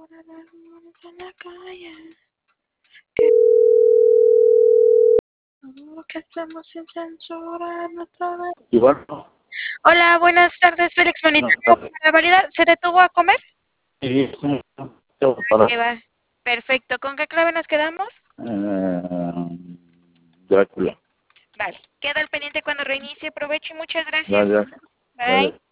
en la calle. Que hacemos sin censura nuestra vez. Y bueno, Hola, buenas tardes, Félix Bonita. buenas tardes. ¿La variedad se detuvo a comer? Sí, para ¿Qué va? Perfecto. ¿Con qué clave nos quedamos? Drácula. Vale. Queda al pendiente cuando reinicie. Provecho y muchas gracias. Gracias. Bye. Vale.